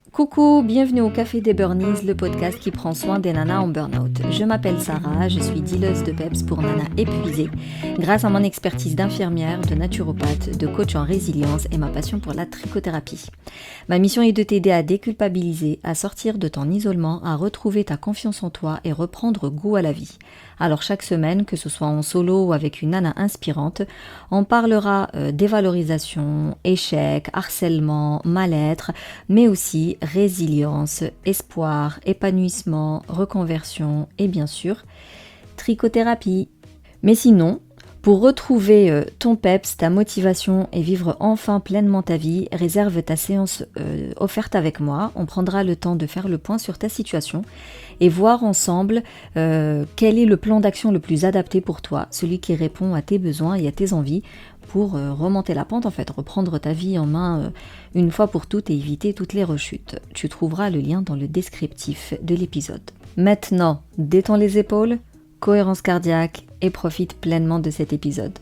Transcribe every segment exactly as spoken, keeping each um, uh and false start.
Coucou, bienvenue au Café des Burnies, le podcast qui prend soin des nanas en burn-out. Je m'appelle Sarah, je suis dealeuse de peps pour nanas épuisées, grâce à mon expertise d'infirmière, de naturopathe, de coach en résilience et ma passion pour la trichothérapie. Ma mission est de t'aider à déculpabiliser, à sortir de ton isolement, à retrouver ta confiance en toi et reprendre goût à la vie. Alors chaque semaine, que ce soit en solo ou avec une nana inspirante, on parlera euh, dévalorisation, échec, harcèlement, mal-être, mais aussi résilience, espoir, épanouissement, reconversion et bien sûr, trichothérapie. Mais sinon, pour retrouver euh, ton peps, ta motivation et vivre enfin pleinement ta vie, réserve ta séance euh, offerte avec moi. On prendra le temps de faire le point sur ta situation et voir ensemble euh, quel est le plan d'action le plus adapté pour toi, celui qui répond à tes besoins et à tes envies pour euh, remonter la pente, en fait, reprendre ta vie en main euh, une fois pour toutes et éviter toutes les rechutes. Tu trouveras le lien dans le descriptif de l'épisode. Maintenant, détends les épaules, cohérence cardiaque et profite pleinement de cet épisode.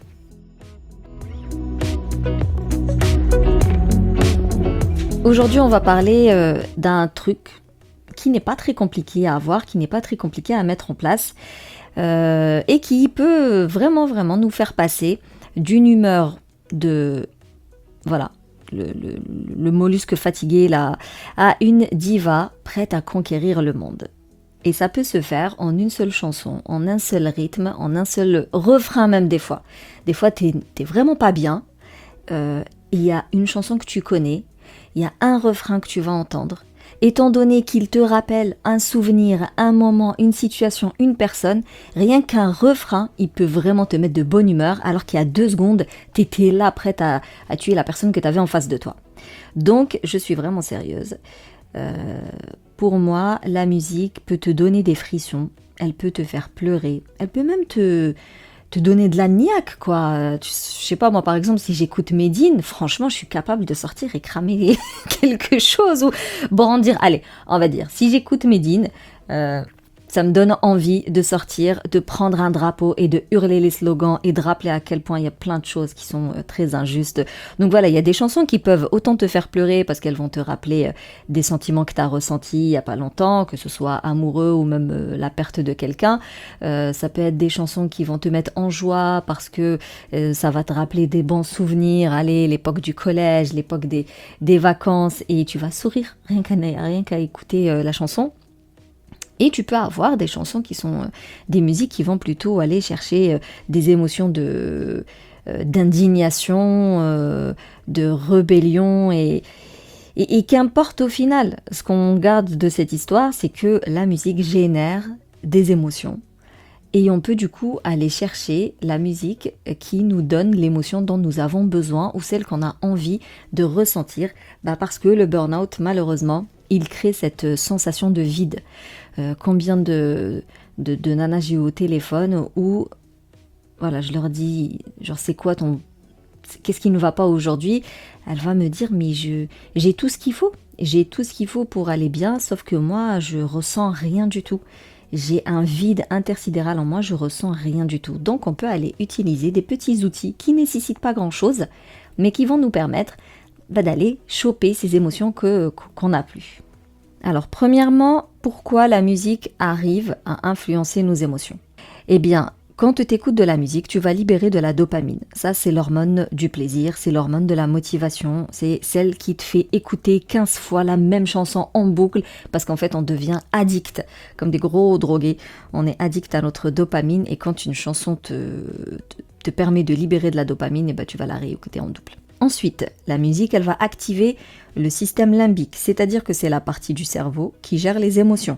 Aujourd'hui, on va parler euh, d'un truc qui n'est pas très compliqué à avoir, qui n'est pas très compliqué à mettre en place euh, et qui peut vraiment, vraiment nous faire passer d'une humeur de, voilà, le, le, le mollusque fatigué là, à une diva prête à conquérir le monde. Et ça peut se faire en une seule chanson, en un seul rythme, en un seul refrain même des fois. Des fois, t'es, t'es vraiment pas bien. Euh, il y a une chanson que tu connais, il y a un refrain que tu vas entendre. Étant donné qu'il te rappelle un souvenir, un moment, une situation, une personne, rien qu'un refrain, il peut vraiment te mettre de bonne humeur, alors qu'il y a deux secondes, t'étais là prête à, à tuer la personne que t'avais en face de toi. Donc, je suis vraiment sérieuse. Euh, pour moi, la musique peut te donner des frissons, elle peut te faire pleurer, elle peut même te, te donner de la niaque, quoi. Tu, je sais pas, moi par exemple, si j'écoute Medine, franchement, je suis capable de sortir et cramer quelque chose ou brandir. Allez, on va dire, si j'écoute Medine, euh, ça me donne envie de sortir, de prendre un drapeau et de hurler les slogans et de rappeler à quel point il y a plein de choses qui sont très injustes. Donc voilà, il y a des chansons qui peuvent autant te faire pleurer parce qu'elles vont te rappeler des sentiments que tu as ressentis il n'y a pas longtemps, que ce soit amoureux ou même la perte de quelqu'un. Euh, ça peut être des chansons qui vont te mettre en joie parce que euh, ça va te rappeler des bons souvenirs, allez, l'époque du collège, l'époque des, des vacances, et tu vas sourire rien qu'à, rien qu'à écouter euh, la chanson. Et tu peux avoir des chansons qui sont euh, des musiques qui vont plutôt aller chercher euh, des émotions de, euh, d'indignation, euh, de rébellion. Et, et, et qu'importe au final, ce qu'on garde de cette histoire, c'est que la musique génère des émotions. Et on peut du coup aller chercher la musique qui nous donne l'émotion dont nous avons besoin ou celle qu'on a envie de ressentir. Bah parce que le burn-out, malheureusement, il crée cette sensation de vide. Euh, combien de, de, de nanas j'ai eu au téléphone où voilà, je leur dis, genre c'est quoi ton... Qu'est-ce qui ne va pas aujourd'hui ? Elle va me dire, mais je, j'ai tout ce qu'il faut. J'ai tout ce qu'il faut pour aller bien, sauf que moi, je ressens rien du tout. J'ai un vide intersidéral en moi, je ressens rien du tout. Donc on peut aller utiliser des petits outils qui ne nécessitent pas grand-chose, mais qui vont nous permettre bah, d'aller choper ces émotions que, qu'on n'a plus. Alors premièrement, pourquoi la musique arrive à influencer nos émotions ? Eh bien, quand tu écoutes de la musique, tu vas libérer de la dopamine. Ça, c'est l'hormone du plaisir, c'est l'hormone de la motivation, c'est celle qui te fait écouter quinze fois la même chanson en boucle, parce qu'en fait, on devient addict, comme des gros drogués. On est addict à notre dopamine, et quand une chanson te, te, te permet de libérer de la dopamine, eh ben, tu vas la réécouter en double. Ensuite, la musique, elle va activer le système limbique, c'est-à-dire que c'est la partie du cerveau qui gère les émotions.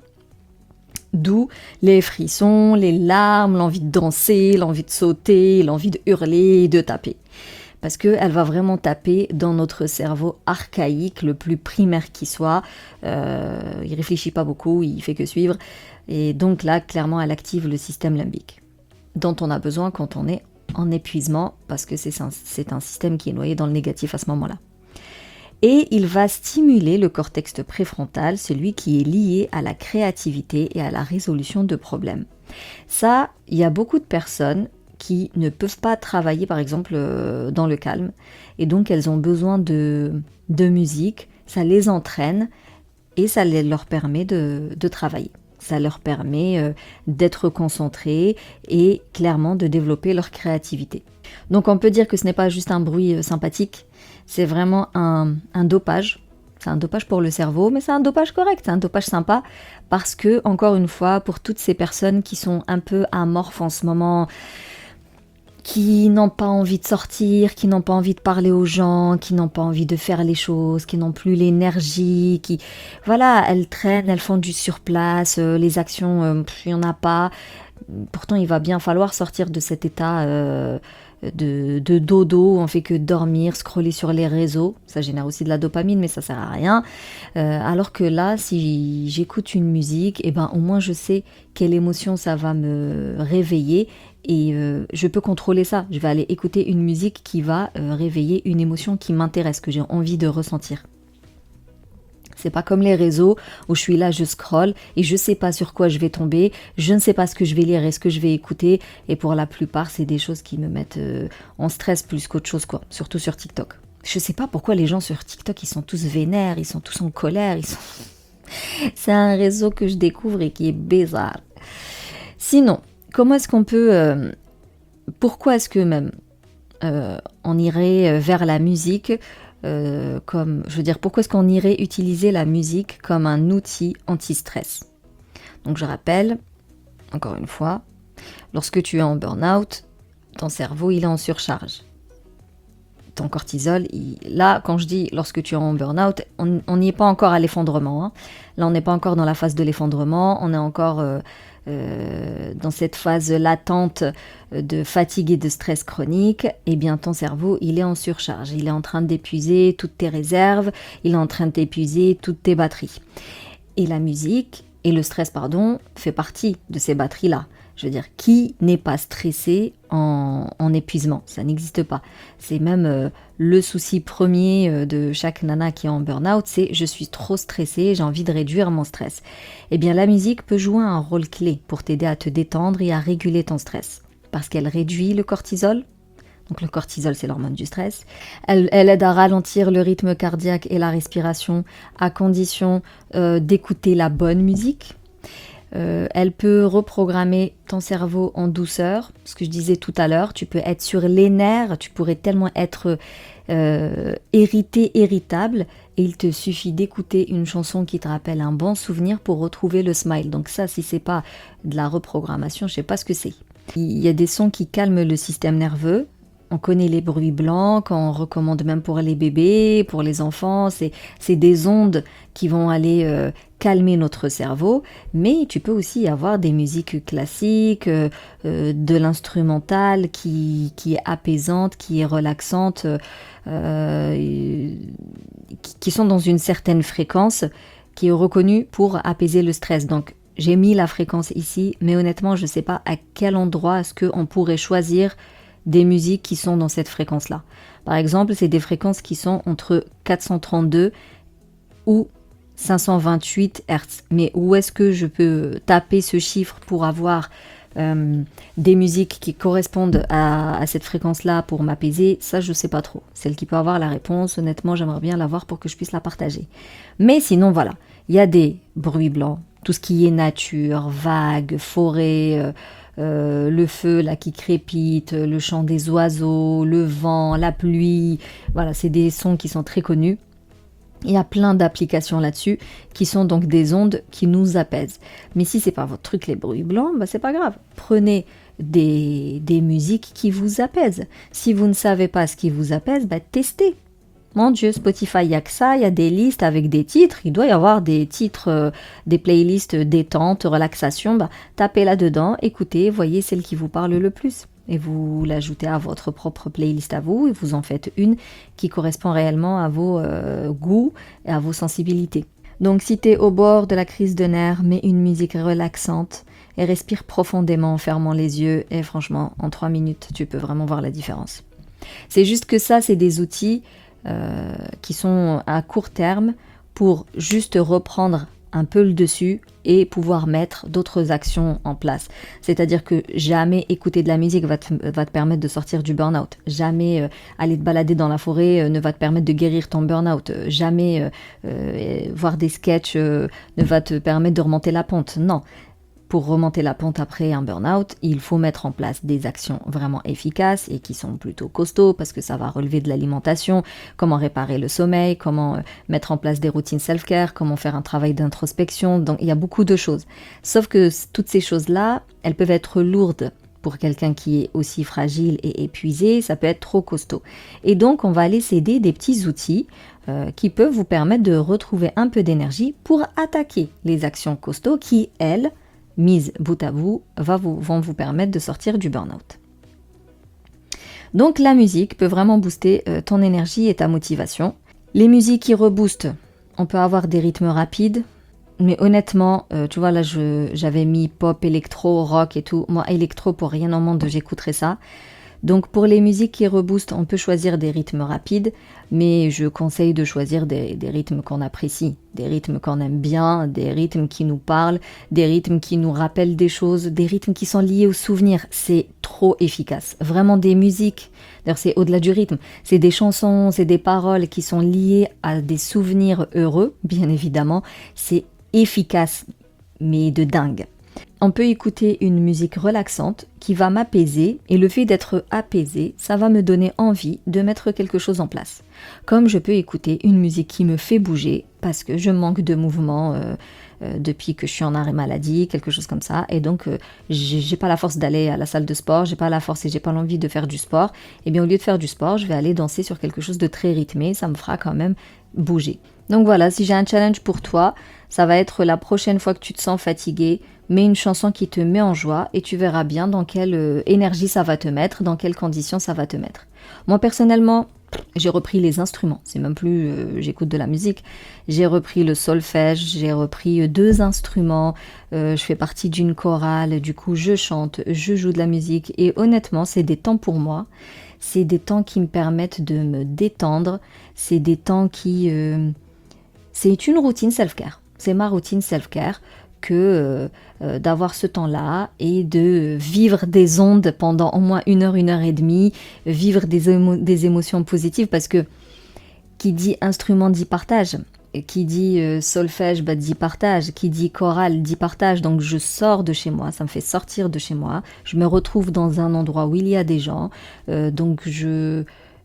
D'où les frissons, les larmes, l'envie de danser, l'envie de sauter, l'envie de hurler, de taper. Parce qu'elle va vraiment taper dans notre cerveau archaïque, le plus primaire qui soit. Euh, il réfléchit pas beaucoup, il fait que suivre. Et donc là, clairement, elle active le système limbique, dont on a besoin quand on est en épuisement, parce que c'est un, c'est un système qui est noyé dans le négatif à ce moment-là. Et il va stimuler le cortex préfrontal, celui qui est lié à la créativité et à la résolution de problèmes. Ça, il y a beaucoup de personnes qui ne peuvent pas travailler, par exemple, euh, dans le calme, et donc elles ont besoin de, de musique, ça les entraîne, et ça leur permet de, de travailler. Ça leur permet euh, d'être concentrés et clairement de développer leur créativité. Donc on peut dire que ce n'est pas juste un bruit euh, sympathique, c'est vraiment un, un dopage. C'est un dopage pour le cerveau, mais c'est un dopage correct, c'est un dopage sympa, parce que, encore une fois, pour toutes ces personnes qui sont un peu amorphes en ce moment, qui n'ont pas envie de sortir, qui n'ont pas envie de parler aux gens, qui n'ont pas envie de faire les choses, qui n'ont plus l'énergie, qui, voilà, elles traînent, elles font du surplace, euh, les actions, euh, il n'y en a pas. Pourtant, il va bien falloir sortir de cet état euh, de, de dodo où on fait que dormir, scroller sur les réseaux. Ça génère aussi de la dopamine, mais ça sert à rien. Euh, alors que là, si j'écoute une musique, eh ben, au moins je sais quelle émotion ça va me réveiller. Et euh, je peux contrôler ça. Je vais aller écouter une musique qui va euh, réveiller une émotion qui m'intéresse, que j'ai envie de ressentir. C'est pas comme les réseaux où je suis là, je scrolle et je sais pas sur quoi je vais tomber, je ne sais pas ce que je vais lire et ce que je vais écouter. Et pour la plupart, c'est des choses qui me mettent euh, en stress plus qu'autre chose, quoi. Surtout sur TikTok. Je sais pas pourquoi les gens sur TikTok, ils sont tous vénères, ils sont tous en colère, ils sont... C'est un réseau que je découvre et qui est bizarre. Sinon, comment est-ce qu'on peut... Euh, pourquoi est-ce que même euh, on irait vers la musique euh, comme... Je veux dire, pourquoi est-ce qu'on irait utiliser la musique comme un outil anti-stress? Donc je rappelle, encore une fois, lorsque tu es en burn-out, ton cerveau, il est en surcharge. Ton cortisol, il... là, quand je dis lorsque tu es en burn-out, on n'y est pas encore à l'effondrement. Hein. Là, on n'est pas encore dans la phase de l'effondrement, on est encore... Euh, Euh, dans cette phase latente de fatigue et de stress chronique, eh bien ton cerveau, il est en surcharge. Il est en train d'épuiser toutes tes réserves, il est en train d'épuiser toutes tes batteries. Et la musique, et le stress, pardon, fait partie de ces batteries-là. Je veux dire, qui n'est pas stressé en, en épuisement? Ça n'existe pas. C'est même euh, le souci premier euh, de chaque nana qui est en burn-out, c'est « je suis trop stressée, j'ai envie de réduire mon stress ». Eh bien, la musique peut jouer un rôle clé pour t'aider à te détendre et à réguler ton stress. Parce qu'elle réduit le cortisol. Donc le cortisol, c'est l'hormone du stress. Elle, elle aide à ralentir le rythme cardiaque et la respiration à condition euh, d'écouter la bonne musique. Euh, elle peut reprogrammer ton cerveau en douceur, ce que je disais tout à l'heure, tu peux être sur les nerfs, tu pourrais tellement être euh, irrité, irritable, et il te suffit d'écouter une chanson qui te rappelle un bon souvenir pour retrouver le smile. Donc ça, si c'est pas de la reprogrammation, je sais pas ce que c'est. Il y a des sons qui calment le système nerveux. On connaît les bruits blancs, qu'on recommande même pour les bébés, pour les enfants. C'est, c'est des ondes qui vont aller euh, calmer notre cerveau. Mais tu peux aussi avoir des musiques classiques, euh, euh, de l'instrumental qui, qui est apaisante, qui est relaxante, euh, qui, qui sont dans une certaine fréquence, qui est reconnue pour apaiser le stress. Donc, j'ai mis la fréquence ici, mais honnêtement, je ne sais pas à quel endroit est-ce qu'on pourrait choisir des musiques qui sont dans cette fréquence-là. Par exemple, c'est des fréquences qui sont entre quatre cent trente-deux ou cinq cent vingt-huit hertz. Mais où est-ce que je peux taper ce chiffre pour avoir euh, des musiques qui correspondent à, à cette fréquence-là pour m'apaiser? Ça, je ne sais pas trop. Celle qui peut avoir la réponse, honnêtement, j'aimerais bien l'avoir pour que je puisse la partager. Mais sinon, voilà, il y a des bruits blancs, tout ce qui est nature, vagues, forêt, euh, Euh, le feu là qui crépite, le chant des oiseaux, le vent, la pluie, voilà, c'est des sons qui sont très connus. Il y a plein d'applications là-dessus qui sont donc des ondes qui nous apaisent. Mais si c'est pas votre truc les bruits blancs, bah c'est pas grave. Prenez des, des musiques qui vous apaisent. Si vous ne savez pas ce qui vous apaise, bah testez. Mon Dieu, Spotify, il n'y a que ça, il y a des listes avec des titres, il doit y avoir des titres, euh, des playlists détente, relaxation, bah, tapez là-dedans, écoutez, voyez celle qui vous parle le plus. Et vous l'ajoutez à votre propre playlist à vous, et vous en faites une qui correspond réellement à vos euh, goûts et à vos sensibilités. Donc si tu es au bord de la crise de nerfs, mets une musique relaxante et respire profondément en fermant les yeux, et franchement, en trois minutes, tu peux vraiment voir la différence. C'est juste que ça, c'est des outils Euh, qui sont à court terme pour juste reprendre un peu le dessus et pouvoir mettre d'autres actions en place. C'est-à-dire que jamais écouter de la musique va te, va te permettre de sortir du burn-out. Jamais euh, aller te balader dans la forêt euh, ne va te permettre de guérir ton burn-out. Jamais euh, euh, voir des sketchs euh, ne va te permettre de remonter la pente. Non. Pour remonter la pente après un burn-out, il faut mettre en place des actions vraiment efficaces et qui sont plutôt costauds parce que ça va relever de l'alimentation, comment réparer le sommeil, comment mettre en place des routines self-care, comment faire un travail d'introspection. Donc il y a beaucoup de choses. Sauf que toutes ces choses-là, elles peuvent être lourdes pour quelqu'un qui est aussi fragile et épuisé, ça peut être trop costaud. Et donc on va aller s'aider des petits outils euh, qui peuvent vous permettre de retrouver un peu d'énergie pour attaquer les actions costauds qui, elles, mise bout à bout, va vous, vont vous permettre de sortir du burn-out. Donc la musique peut vraiment booster euh, ton énergie et ta motivation. Les musiques qui reboostent, on peut avoir des rythmes rapides, mais honnêtement, euh, tu vois là je, j'avais mis pop, électro, rock et tout. Moi électro pour rien au monde j'écouterais ça. Donc pour les musiques qui reboostent, on peut choisir des rythmes rapides, mais je conseille de choisir des, des rythmes qu'on apprécie, des rythmes qu'on aime bien, des rythmes qui nous parlent, des rythmes qui nous rappellent des choses, des rythmes qui sont liés aux souvenirs. C'est trop efficace. Vraiment des musiques, d'ailleurs c'est au-delà du rythme, c'est des chansons, c'est des paroles qui sont liées à des souvenirs heureux, bien évidemment. C'est efficace, mais de dingue. On peut écouter une musique relaxante qui va m'apaiser et le fait d'être apaisé, ça va me donner envie de mettre quelque chose en place. Comme je peux écouter une musique qui me fait bouger parce que je manque de mouvement euh, euh, depuis que je suis en arrêt maladie, quelque chose comme ça. Et donc, euh, j'ai, j'ai pas la force d'aller à la salle de sport, j'ai pas la force et j'ai pas l'envie de faire du sport. Et bien au lieu de faire du sport, je vais aller danser sur quelque chose de très rythmé, ça me fera quand même bouger. Donc voilà, si j'ai un challenge pour toi, ça va être la prochaine fois que tu te sens fatigué, mets une chanson qui te met en joie et tu verras bien dans quelle euh, énergie ça va te mettre, dans quelles conditions ça va te mettre. Moi personnellement, j'ai repris les instruments, c'est même plus euh, j'écoute de la musique, j'ai repris le solfège, j'ai repris deux instruments, euh, je fais partie d'une chorale, du coup je chante, je joue de la musique et honnêtement c'est des temps pour moi, c'est des temps qui me permettent de me détendre, c'est des temps qui... Euh, c'est une routine self-care, c'est ma routine self-care que euh, euh, d'avoir ce temps-là et de vivre des ondes pendant au moins une heure, une heure et demie, vivre des, émo- des émotions positives parce que qui dit instrument dit partage, qui dit euh, solfège bah, dit partage, qui dit chorale dit partage, donc je sors de chez moi, ça me fait sortir de chez moi, je me retrouve dans un endroit où il y a des gens, euh, donc je...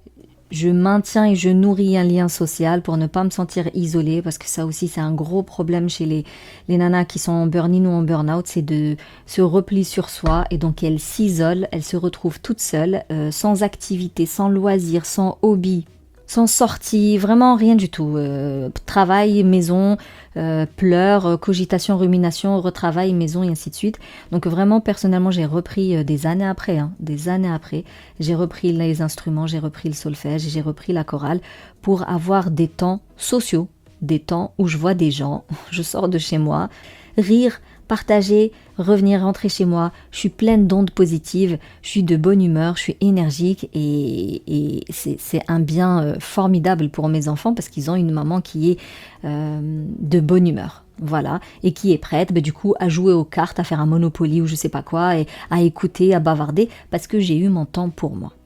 Je maintiens et je nourris un lien social pour ne pas me sentir isolée parce que ça aussi c'est un gros problème chez les, les nanas qui sont en burn-in ou en burn-out, c'est de se replier sur soi et donc elles s'isolent, elles se retrouvent toutes seules, euh, sans activité, sans loisirs, sans hobby, sans sortie, vraiment rien du tout. Euh, travail, maison, euh, pleurs, cogitation, rumination, retravail, maison et ainsi de suite. Donc vraiment, personnellement, j'ai repris euh, des années après, hein, des années après, j'ai repris les instruments, j'ai repris le solfège, j'ai repris la chorale pour avoir des temps sociaux, des temps où je vois des gens, je sors de chez moi, rire, partager, revenir rentrer chez moi, je suis pleine d'ondes positives, je suis de bonne humeur, je suis énergique et, et c'est, c'est un bien euh, formidable pour mes enfants parce qu'ils ont une maman qui est euh, de bonne humeur. Voilà, et qui est prête bah, du coup à jouer aux cartes, à faire un Monopoly ou je sais pas quoi, et à écouter, à bavarder, parce que j'ai eu mon temps pour moi.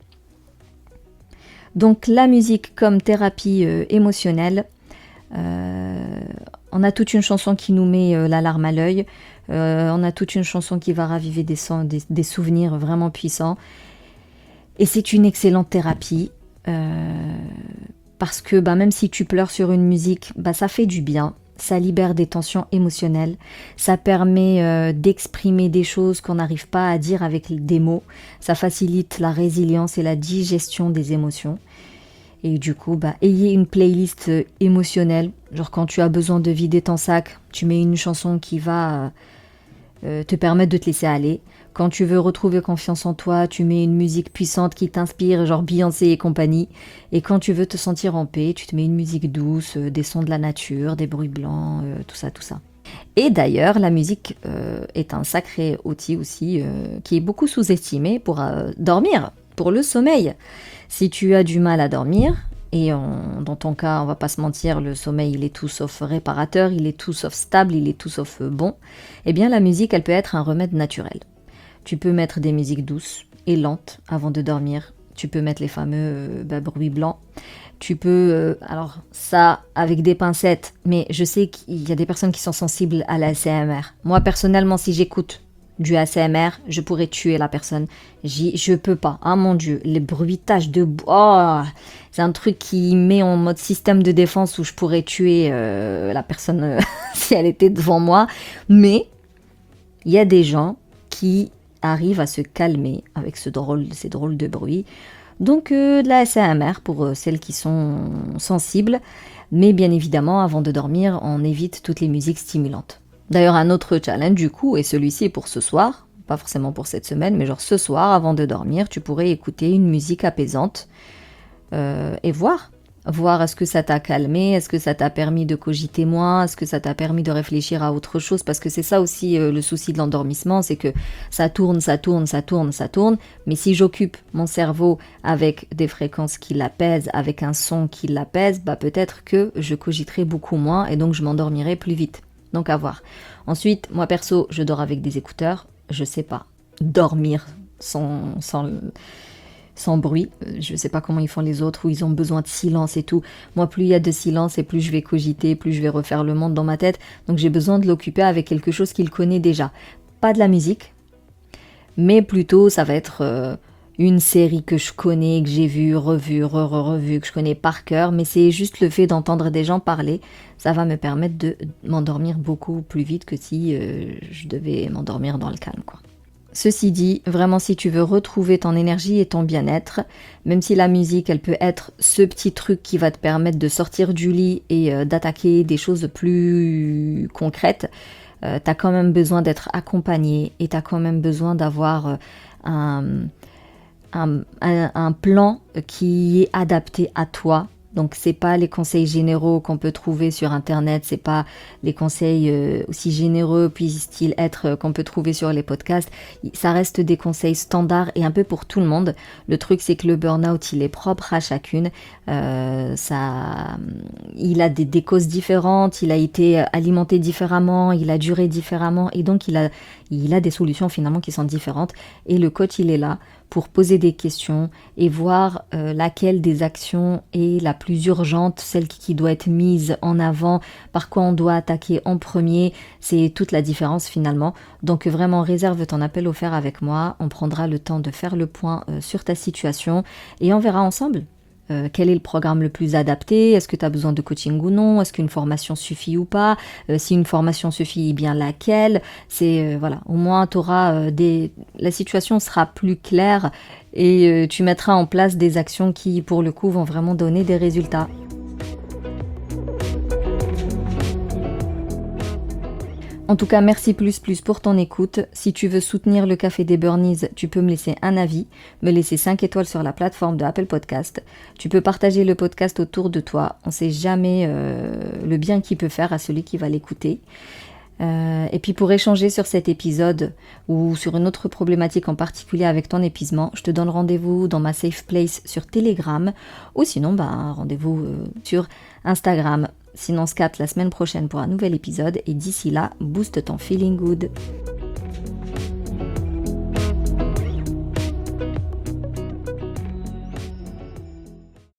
Donc la musique comme thérapie euh, émotionnelle, euh, on a toute une chanson qui nous met euh, la larme à l'œil, euh, on a toute une chanson qui va raviver des, sons, des, des souvenirs vraiment puissants, et c'est une excellente thérapie, euh, parce que bah, même si tu pleures sur une musique, bah, ça fait du bien. Ça libère des tensions émotionnelles, ça permet euh, d'exprimer des choses qu'on n'arrive pas à dire avec des mots, ça facilite la résilience et la digestion des émotions. Et du coup, bah, ayez une playlist émotionnelle, genre quand tu as besoin de vider ton sac, tu mets une chanson qui va euh, te permettre de te laisser aller. Quand tu veux retrouver confiance en toi, tu mets une musique puissante qui t'inspire, genre Beyoncé et compagnie. Et quand tu veux te sentir en paix, tu te mets une musique douce, euh, des sons de la nature, des bruits blancs, euh, tout ça, tout ça. Et d'ailleurs, la musique euh, est un sacré outil aussi euh, qui est beaucoup sous-estimé pour euh, dormir, pour le sommeil. Si tu as du mal à dormir, et on, dans ton cas, on va pas se mentir, le sommeil il est tout sauf réparateur, il est tout sauf stable, il est tout sauf bon, eh bien la musique elle peut être un remède naturel. Tu peux mettre des musiques douces et lentes avant de dormir, tu peux mettre les fameux euh, bah, bruits blancs, tu peux, euh, alors ça avec des pincettes, mais je sais qu'il y a des personnes qui sont sensibles à la A S M R. Moi personnellement si j'écoute du A S M R, je pourrais tuer la personne. J'y, je peux pas. Ah mon Dieu, les bruitages de bois, oh, c'est un truc qui met en mode système de défense où je pourrais tuer euh, la personne euh, si elle était devant moi. Mais il y a des gens qui arrivent à se calmer avec ce drôle, ces drôles de bruits. Donc euh, de la A S M R pour euh, celles qui sont sensibles. Mais bien évidemment, avant de dormir, on évite toutes les musiques stimulantes. D'ailleurs, un autre challenge du coup, et celui-ci est pour ce soir, pas forcément pour cette semaine, mais genre ce soir, avant de dormir, tu pourrais écouter une musique apaisante euh, et voir. Voir est-ce que ça t'a calmé, est-ce que ça t'a permis de cogiter moins, est-ce que ça t'a permis de réfléchir à autre chose, parce que c'est ça aussi euh, le souci de l'endormissement, c'est que ça tourne, ça tourne, ça tourne, ça tourne, mais si j'occupe mon cerveau avec des fréquences qui l'apaisent, avec un son qui l'apaise, bah peut-être que je cogiterai beaucoup moins et donc je m'endormirai plus vite. Donc à voir. Ensuite, moi perso, je dors avec des écouteurs. Je sais pas dormir sans, sans, sans bruit. Je sais pas comment ils font les autres, où ils ont besoin de silence et tout. Moi, plus il y a de silence et plus je vais cogiter, plus je vais refaire le monde dans ma tête. Donc j'ai besoin de l'occuper avec quelque chose qu'il connaît déjà. Pas de la musique, mais plutôt ça va être... Euh, une série que je connais, que j'ai vue, revue, re-re-revue, que je connais par cœur, mais c'est juste le fait d'entendre des gens parler, ça va me permettre de m'endormir beaucoup plus vite que si euh, je devais m'endormir dans le calme, quoi. Ceci dit, vraiment si tu veux retrouver ton énergie et ton bien-être, même si la musique elle peut être ce petit truc qui va te permettre de sortir du lit et euh, d'attaquer des choses plus concrètes, euh, t'as quand même besoin d'être accompagné et t'as quand même besoin d'avoir euh, un... Un, un, un plan qui est adapté à toi. Donc c'est pas les conseils généraux qu'on peut trouver sur internet, c'est pas les conseils euh, aussi généreux puissent-ils être euh, qu'on peut trouver sur les podcasts. Ça reste des conseils standards et un peu pour tout le monde. Le truc c'est que le burn-out il est propre à chacune. Euh, ça, il a des, des causes différentes, il a été alimenté différemment, il a duré différemment et donc il a, il a des solutions finalement qui sont différentes. Et le coach il est là pour poser des questions et voir euh, laquelle des actions est la plus urgente, celle qui, qui doit être mise en avant, par quoi on doit attaquer en premier, c'est toute la différence finalement. Donc vraiment réserve ton appel offert avec moi, on prendra le temps de faire le point euh, sur ta situation et on verra ensemble. Euh, quel est le programme le plus adapté? Est-ce que tu as besoin de coaching ou non? Est-ce qu'une formation suffit ou pas? euh, Si une formation suffit, eh bien laquelle? C'est euh, voilà, au moins tu auras euh, des... la situation sera plus claire et euh, tu mettras en place des actions qui, pour le coup, vont vraiment donner des résultats. En tout cas, merci plus plus pour ton écoute. Si tu veux soutenir le Café des Burnies, tu peux me laisser un avis, me laisser cinq étoiles sur la plateforme de Apple Podcast. Tu peux partager le podcast autour de toi. On ne sait jamais euh, le bien qu'il peut faire à celui qui va l'écouter. Euh, et puis pour échanger sur cet épisode ou sur une autre problématique en particulier avec ton épuisement, je te donne rendez-vous dans ma safe place sur Telegram ou sinon bah, rendez-vous euh, sur Instagram. Sinon on se capte la semaine prochaine pour un nouvel épisode et d'ici là, booste ton feeling good.